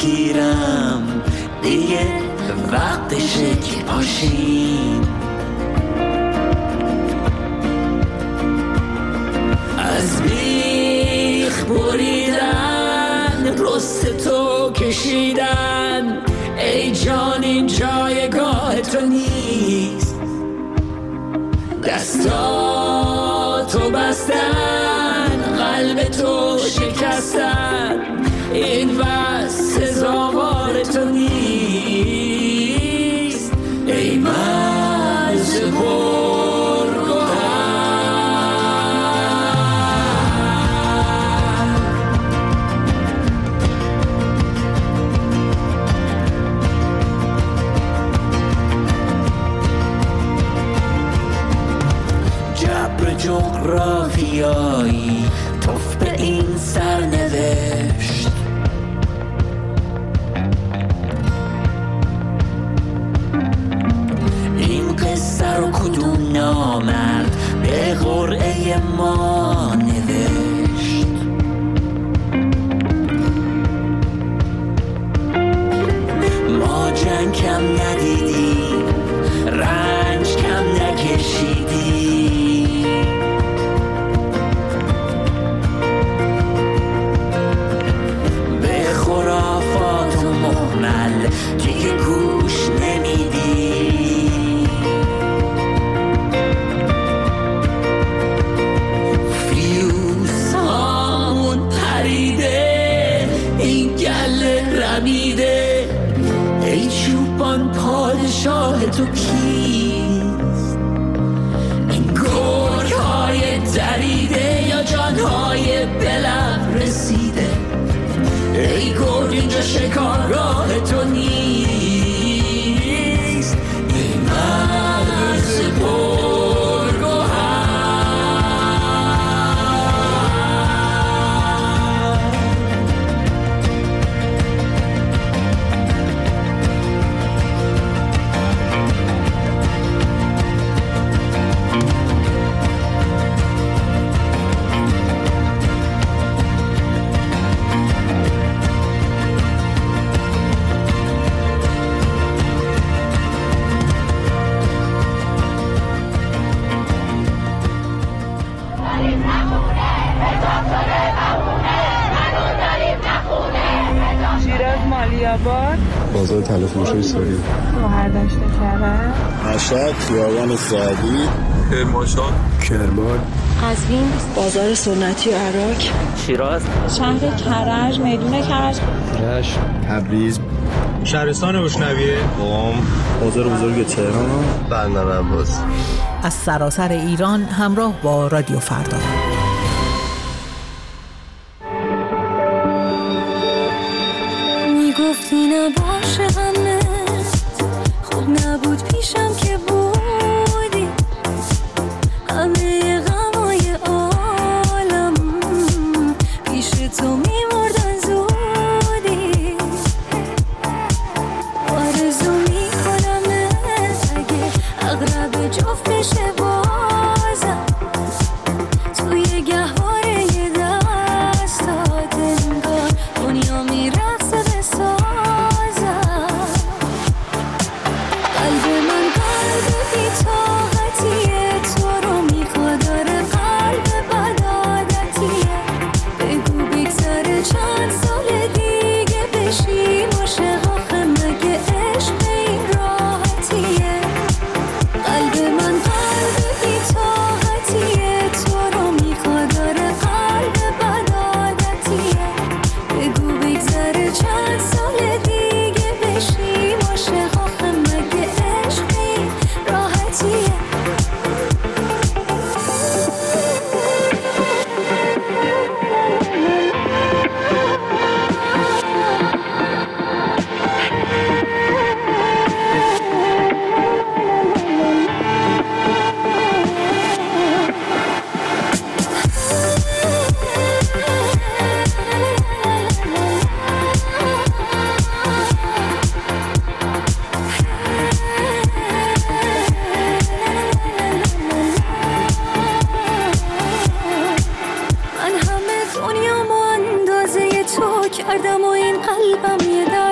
بگیرم، دیگه وقتشه که پاشیم. از بیخ بریدن، رست تو کشیدن، ای جان این جایگاه تو نیست. دستاتو بستن، قلب تو شکستن، این بس سزاوار تو نیست. ای مرز جغرافیایی توف به این سرنوشت. این قصه رو کدوم نامرد به قرعه ما نوشت؟ ما جنگ کم ندیدیم، رنج کم نکشیدیم، دیگه گوش نمیدی. فیوز هامون پریده، این گله رمیده، ای چوبان پادشاه تو کیست؟ این گرگ‌های دریده یا جانهای بلب رسیده؟ ای گرگ اینجا شکارگاه تو نیست. این مرز بازار تلفروشی سوری، گوهردشت کرد، مشهد، خیابان سعدی، کرمانشاه، کرمان، قزوین، بازار سنتی عراق، شیراز، شهر کرج، میدون کرج، رشت، تبریز، شهرستان روشنویه، قم، بازار بزرگ تهران، بندر عباس. از سراسر ایران همراه با رادیو فردا. گفتی نباشه همه خوب نبود پیشم که بودی، همه غمای عالم پیش تو میمردن زودی. آرزو میکنم اگه اغرب جفت بشه بازم، توی گهواره یه دستات انگار دنیا میرقصه به سازم. قلب من قلب بی طاقتیه، تو رو میخواد، داره قلب بد عادتیه. بگو بگذره چند سال دیگه بشیم عاشق، آخه مگه عشق این راحتیه. قلب من قلب بی طاقتیه، تو رو میخواد، داره قلب بد عادتیه. بگو بگذره چند سال دیگه بشیم عاشق، آخه مگه عشق این راحتیه. من همه دنیامو اندازه تو کردم و این قلبم یه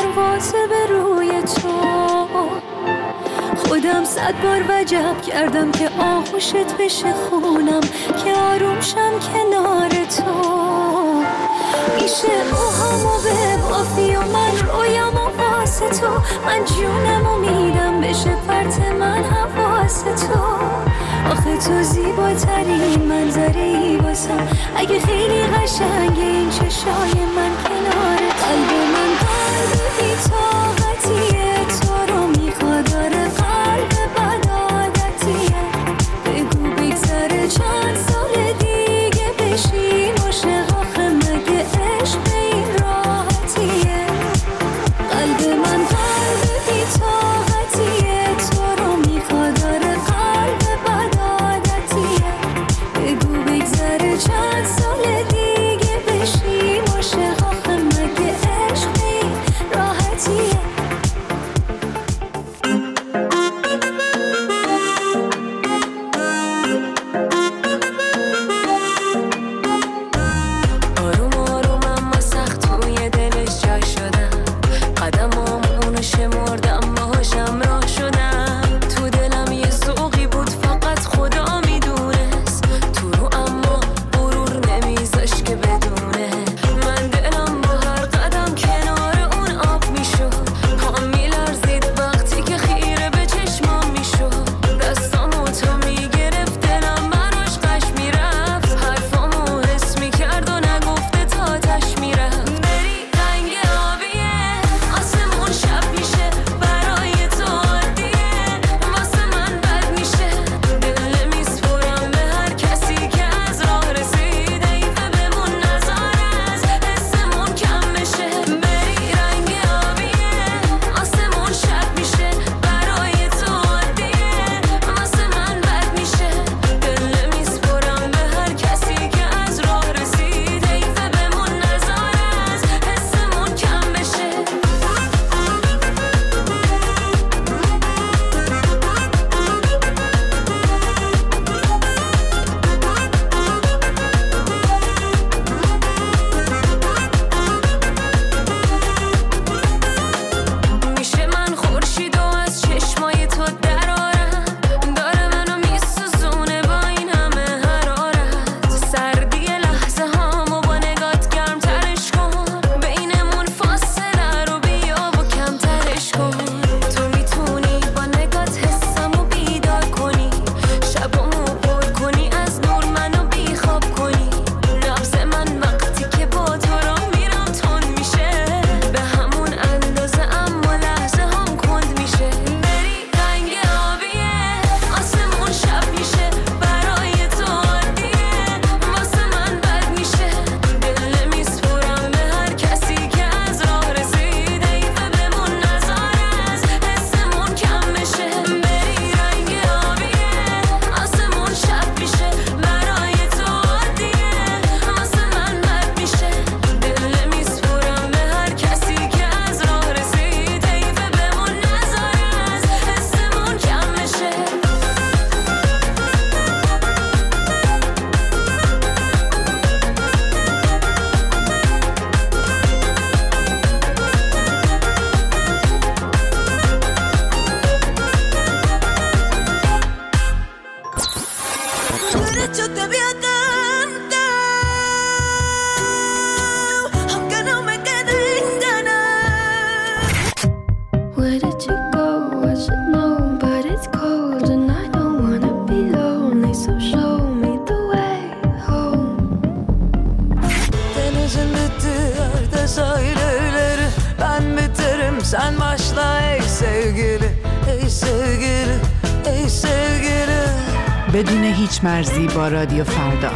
100 بار وجب کردم که آغوشت بشه خونم، که آروم شم کنار تو. میشه اوهامو ببافی و من رویامو واسه تو، من جونمو میدم بشه پرت من حواس تو. آخه تو زیباترین منظری واسم، اگه خیلی قشنگه این چشای من کنارت. قلب من قلب بی طاقتیه، تو رو میخواد، داره قلب بد عادتیه. بگو بگذره چند سال دیگه بشیم عاشق، آخه مگه عشق به این راحتیه. قلب من قلب بی طاقتیه، تو رو میخواد، داره قلب بد عادتیه. بگو بگذره چند سال دیگه بشیم عاشق، آخه مگه عشق به این راحتیه. آروم آروم اما سخت روی دلش جای شدم، قدمامونو شمردم باهاشم راه شدم. تو دلم یه ذوقی بود فقط خدا میدونست، تو رو اما غرور نمیذاش که بدونه. من دلم با هر قدم کنار اون آب میشد، پام میلرزید وقتی که خیره به چشمام میشد. دستامو تو میگرفت دلم براش قش میرفت، حرفامو حس میکرد و نگفته تا تش میرفت. بری رنگ آبیه آسمون شب میشه، برای تو عادیه واسه من بد میشه. دل میسپرم به هر کسی که از راه رسید، حیفه بمون نزار از حسمون کم بشه. بری رنگ آبیه آسمون شب میشه، برای تو عادیه واسه من بد میشه. دل میسپرم به هر کسی که از راه رسید، حیفه بمون نزار از حسمون کم بشه. میشه من خورشید و از چشمای تو درارم، داره منو میسوزونه با این همه حرارت. سردی لحظه هامو با نگات گرم ترش کن، بینمون فاصله رو بیا و کم ترش کن. تو میتونی با نگات حسمو بیدار کنی، شبامو پر کنی از نور منو بیخواب کنی. نبض من وقتی که با تو را میرم تند میشه، به همون اندازه اما لحظه هم کند میشه. بری رنگ آبیه آسمون شب میشه، برای تو عادیه واسه من بد میشه. دل میسپرم به هر کسی که از راه رسید، حیفه بمون نزار از حسمون کم بشه. بری رنگ آبیه آسمون شب میشه، برای تو عادیه واسه من بد میشه. دل میسپرم به هر کسی که از راه رسید، حیفه بمون نزار از حسمون کم بشه. Yo te había cantado, aunque no me queden ganas. Where did you go? I should know, but it's cold and I don't wanna be lonely, so show me the way home. Denizin bitti yerde sahilleri, ben biterim sen başla ey sevgili, ey sevgili, ey sevgili. بدون هیچ مرزی با رادیو فردا.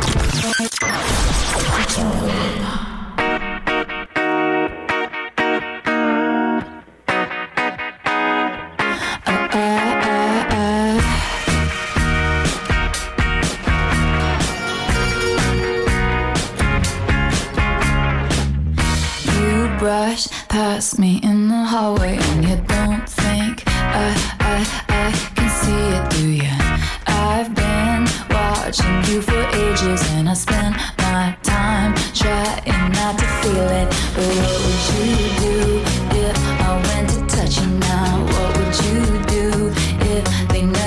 You brush past me in the hallway and you don't think I can see it, do you? I've been watching you for ages and I spend my time trying not to feel it. But what would you do if I went to touch you now? What would you do if they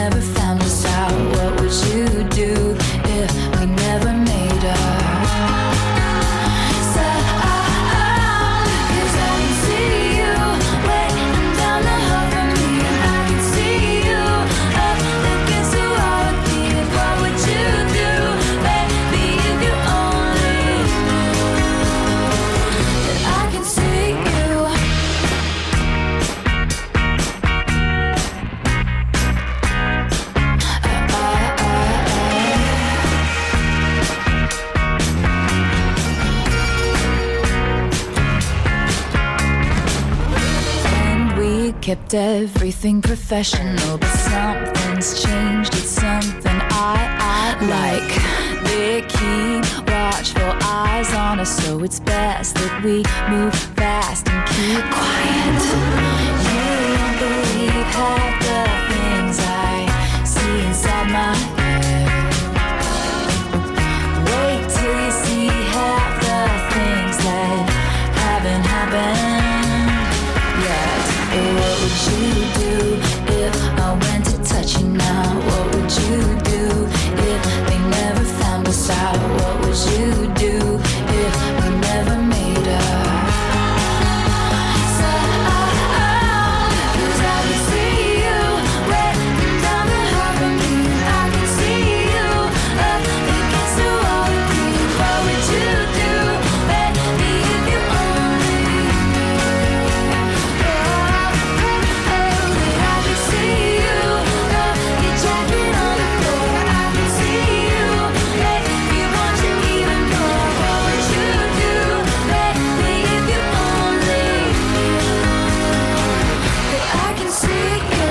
kept everything professional, but something's changed. It's something I like. They keep watchful eyes on us, so it's best that we move fast and keep quiet. You don't believe half the things I see inside my head. Wait till you see half the things that haven't happened yet. What would you do if I went to touch you now? What would you do if they never found us out? What would you do if we never made up? So cause I can see you waiting down the hall from me. I can see you up against the wall with me. What would you do, baby, if you only I can see you, your jacket on the floor. I can see you, baby, want you even more. What would you do, baby, if you only I can see you.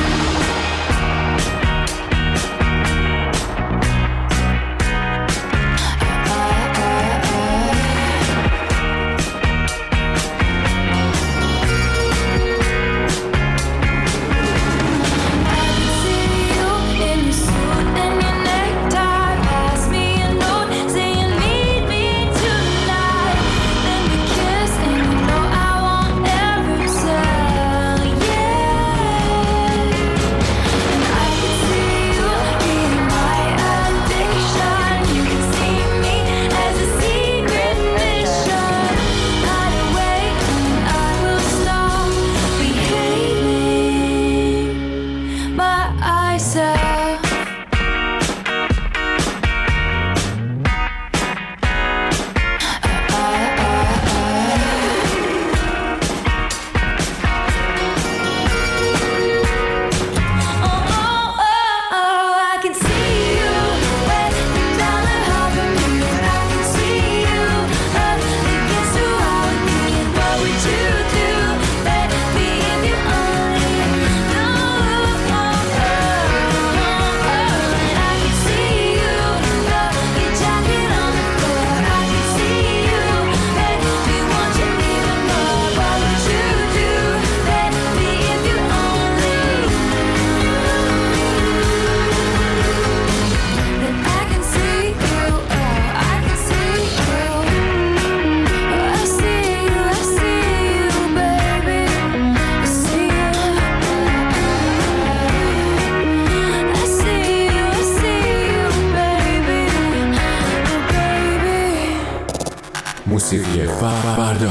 موسیقی فردا.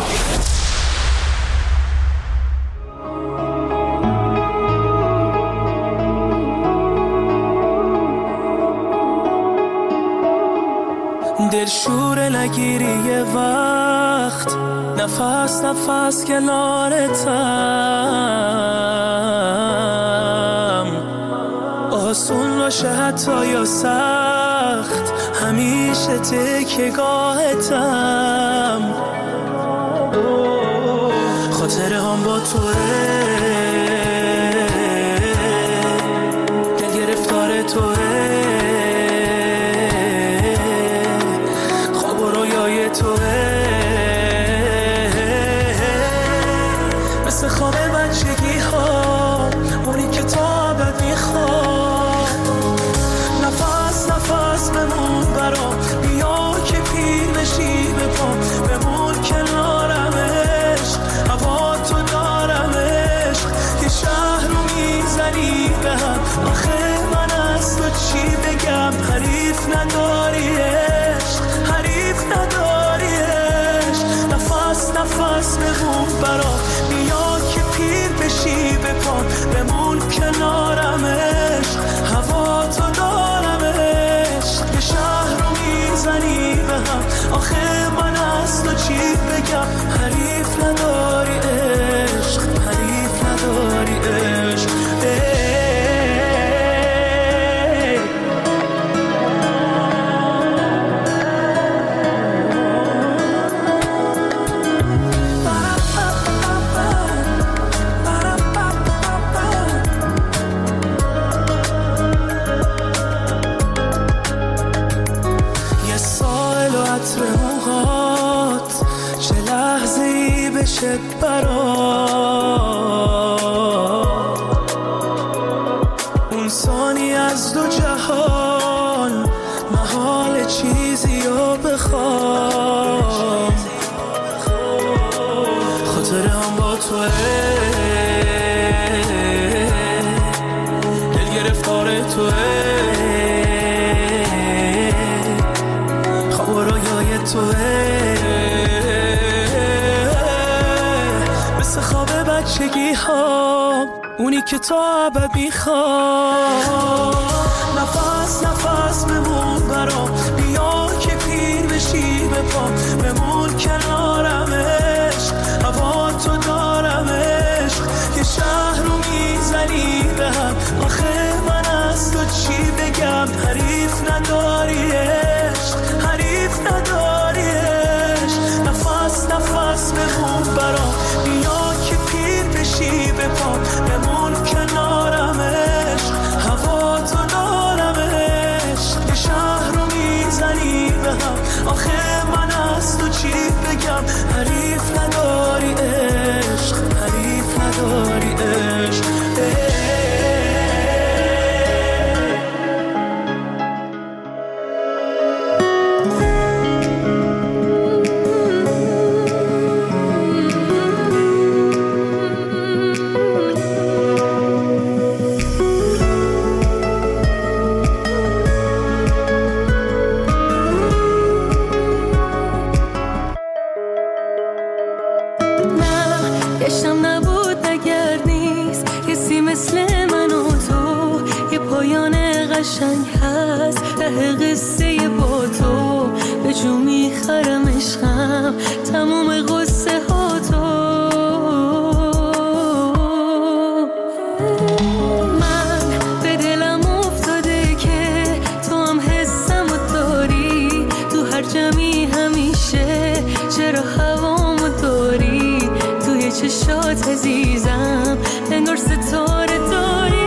دلشوره نگیری یه وقت، نفس نفس کنارتم، آسون باشه حتی یا سخت، همیشه تکیه‌گاهتم، خاطره هم با توه، دل گرفتار توه، خواب و رویای توه، مثل خواب بچگی ها، اونی که تا ابد میخواد، نفس نفس بمون برام، بیا که پیر بشی به پام، بمون کنارمش، هوا تو دارمش، یه شهر رو میزنی به هم، آخه من از تو چی بگم، حریف نداریش، حریف نداریش، نفس نفس بمون برام، بیا که پیر بشی به پام، بمون کنارمش، هوا تو دارمش، یه شهر رو میزنی به هم، آخه من از تو چی بگم، حریف نداری عشق، حریف نداری عشق. عطر موهات چه لحظه‌ای بشه برات اون ثانی از دو جهان محال چیزی رو بخوام خاطرم با توه دل گرفتار توه خواب و رویای توه مثل خواب بچگی ها اونی که تا ابد میخوام نفس نفس بمون برام بیا که پیر بشی به پام بمون کنارمش هوا تو دارمش یه شهر رو میزنی به هم آخه من از تو چی بگم حریف نداریش حریف نداریش نفس نفس بمون برام بیا که پیر بشی به پام بمون کنارمش هوا تو دارمش یه شهر رو میزنی به هم آخه من از تو چی بگم حریف نداری عشق حریف نداری عشق قشنگ هست ته قصه با تو به جو میخرم عشقم تموم قصه ها تو من به دلم افتاده که تو هم حسم و داری تو هر جمعی همیشه چرا هوامو داری توی چشات عزیزم انگار ستاره داری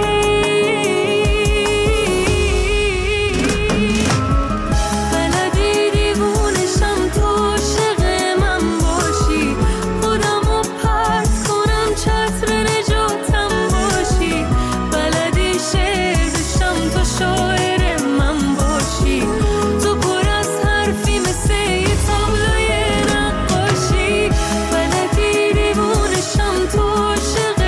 عاشق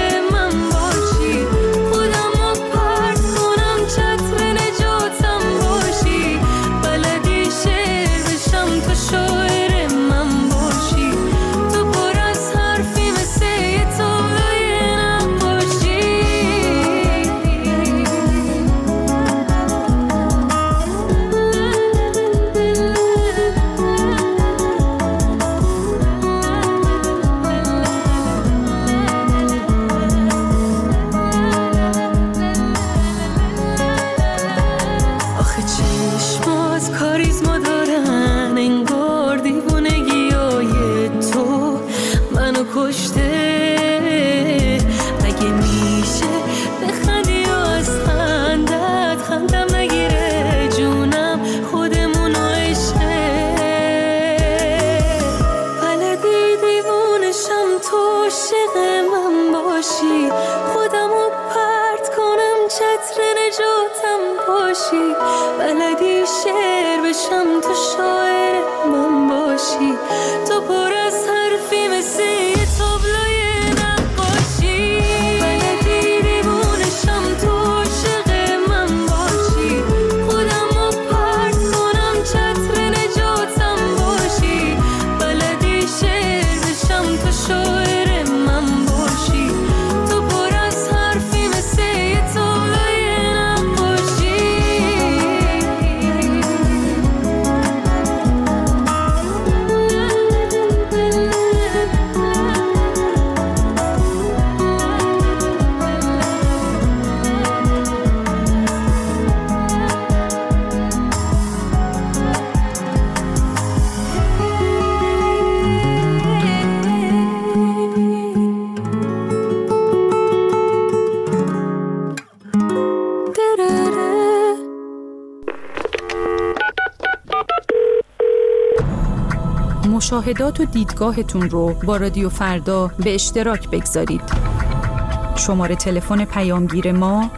مشاهدات و دیدگاهتون رو با رادیو فردا به اشتراک بگذارید. شماره تلفن پیامگیر ما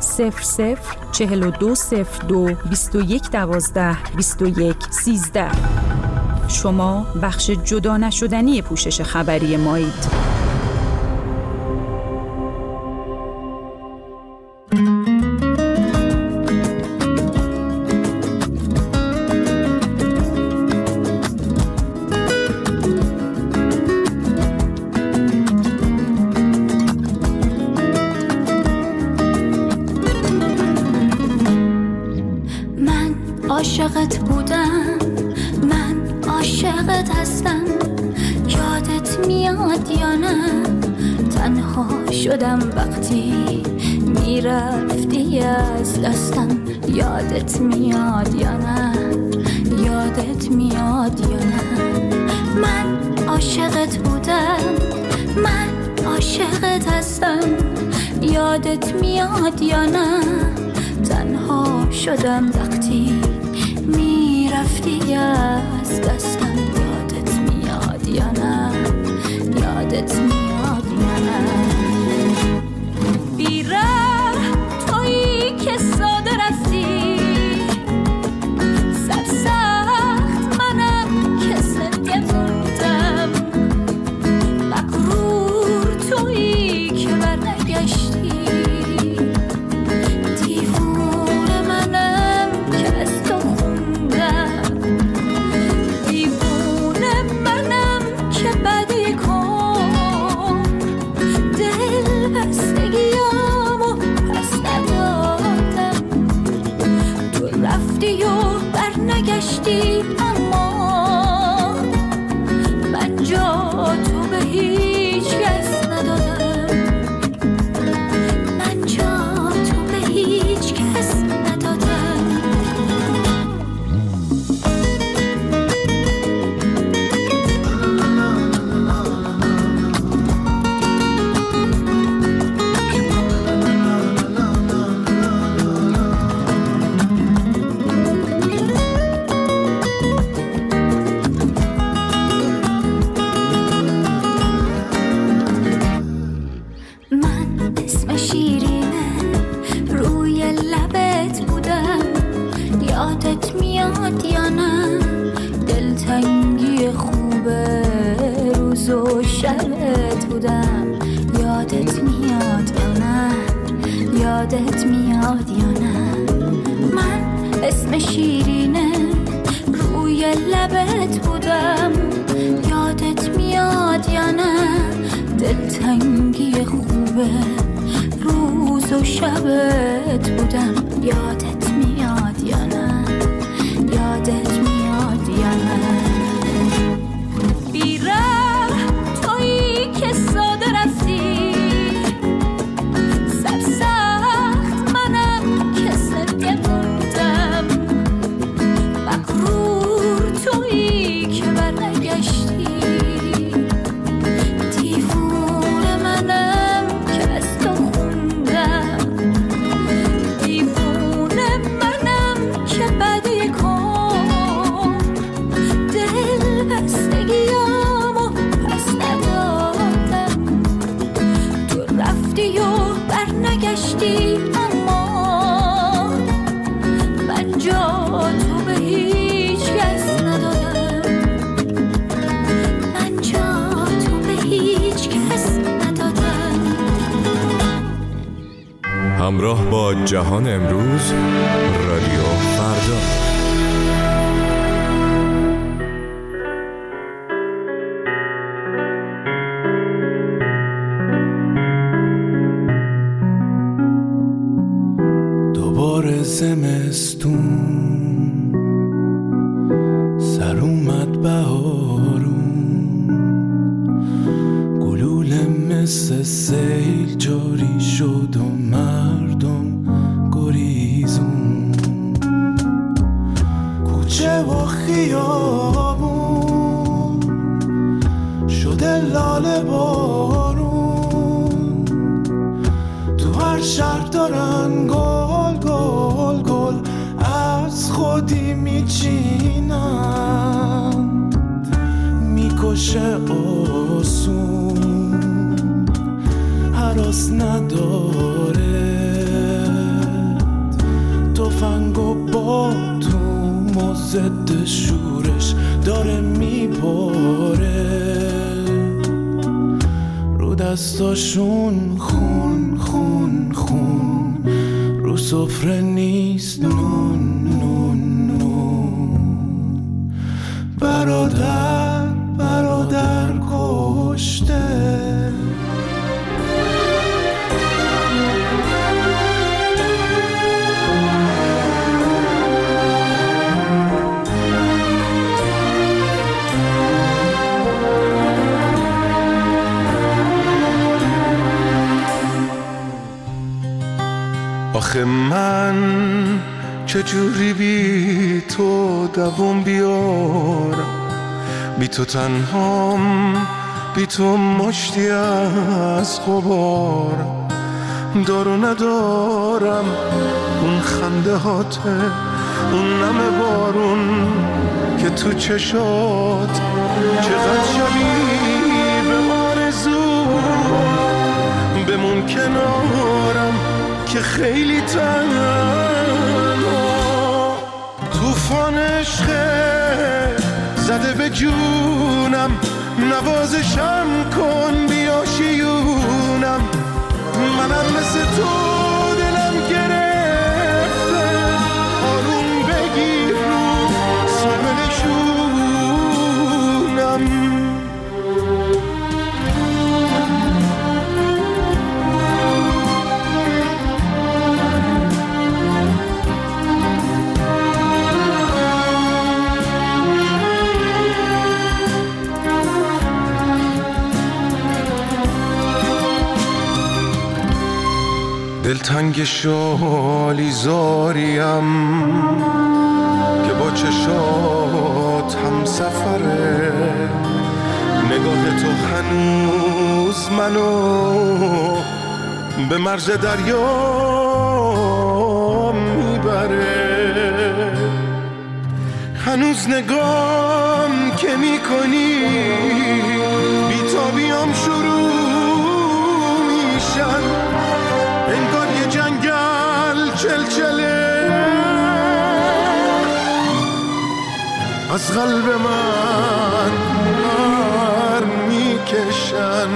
004202 2112 2113. شما بخش جدا نشدنی پوشش خبری مایید. عاشقت بودم، من عاشقت هستم، یادت میاد یا نه؟ تنها شدم وقتی میرفتی از دستم، یادت میاد یا نه؟ یادت میاد یا نه؟ من عاشقت بودم، من عاشقت هستم، یادت میاد یا نه؟ تنها شدم وقتی میرفتی از دستم، یادت میاد یا نه؟ یادت میاد یا نه؟ بیره تویی که ساده رفتی، سرسخت منم که زنده موندم، مغرور تویی که برنگشتی، اما من جا تو به هیچ کس ندادم، من جا تو به هیچ کس ندادم. یادت میاد یا نه؟ من اسم شیرینه روی لبت بودم، یادت میاد یا نه؟ دلتنگی خوبه روز و شبت بودم، یادت میاد یا نه؟ یادت میاد یا نه؟ بیره تویی که ساده رفتی، اما من جا تو به هیچ کس ندادم، من جا تو به هیچ کس ندادم. همراه با جهان امروز، رادیو فردا. زمستون سر اومد بهارون، گلوله مثل سیل جاری شد و مردم گریزون، کوچه و خیابون شده لاله بارون، تو هر شهر دارن گل از خودی میچینن، نمیشه آسون، هراس نداره، تفنگو با تو و ضد شورش داره میباره، رو دستاشون خون خون خون، رو سفره نیست نون نون نون، برادر برادر کشته. آخه من چجوری بی تو دووم بیارم، بی تو تنهام، بی تو مشتی از غبارم، دارو ندارم اون خنده هاته، اون نم بارون که تو چشات، چقدر شبیه به آرزو، بمون کنارم که خیلی تنها، توفان عشقه زده به جونم، نوازشم کن بیا شیونم، منم مثل تو دلم گرفته، آروم بگیر رو ساحل شونم. دلتنگ شالی زاریم که با چشات هم سفره، نگاه تو هنوز منو به مرز دریا میبره، هنوز نگام که میکنی بی‌تابیام شروع میشن، انگار یه جنگل چلچله از قلب من بر میکشن،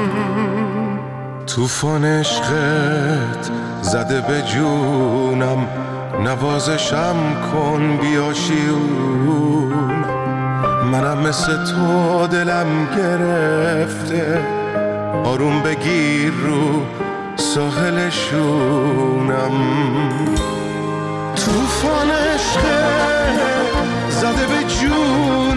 توفان عشقت زده به جونم، نوازشم کن بیا شیون، منم مثل تو دلم گرفته، آروم بگیر رو ساحل شونم، توفان عشقه زده به جون